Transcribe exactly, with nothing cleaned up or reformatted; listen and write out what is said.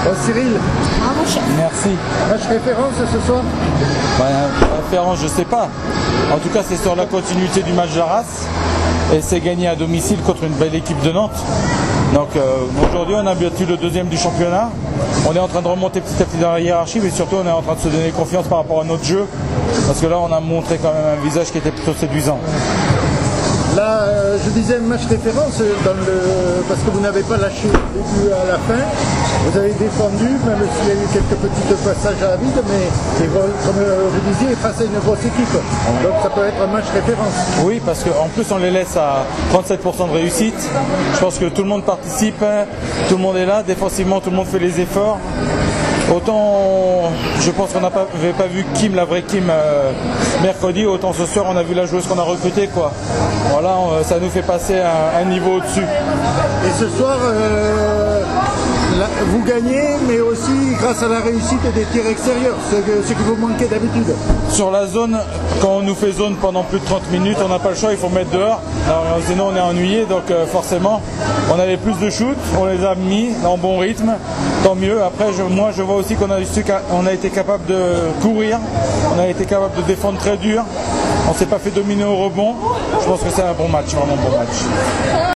Bon, Cyril, Merci. match référence ce soir? Bah, référence, je sais pas. En tout cas, c'est sur la continuité du match d'Arras. Et c'est gagné à domicile contre une belle équipe de Nantes. Donc euh, aujourd'hui, on a battu le deuxième du championnat. On est en train de remonter petit à petit dans la hiérarchie, mais surtout, on est en train de se donner confiance par rapport à notre jeu. Parce que là, on a montré quand même un visage qui était plutôt séduisant. Là, euh, je disais match référence dans le... parce que vous n'avez pas lâché du début à la fin. Vous avez défendu, même s'il y a eu quelques petits passages à la vide, mais comme vous disiez, face à une grosse équipe. Donc ça peut être un match référence. Oui, parce qu'en plus, on les laisse à trente-sept pour cent de réussite. Je pense que tout le monde participe, tout le monde est là. Défensivement, tout le monde fait les efforts. Autant, je pense qu'on n'avait pas vu Kim, la vraie Kim, euh, mercredi, autant ce soir on a vu la joueuse qu'on a recrutée, quoi. Voilà, on, ça nous fait passer un, un niveau au-dessus. Et ce soir, euh, la, vous gagnez, mais aussi grâce à la réussite des tirs extérieurs, ce que, ce que vous manquez d'habitude. Sur la zone, quand on nous fait zone pendant plus de trente minutes, on n'a pas le choix, il faut mettre dehors. Alors, sinon on est ennuyé, donc euh, forcément, on avait plus de shoots, on les a mis en bon rythme, tant mieux. Après, je, moi je vois aussi qu'on a, on a été capable de courir, on a été capable de défendre très dur, on ne s'est pas fait dominer au rebond. Je pense que c'est un bon match, vraiment un bon match.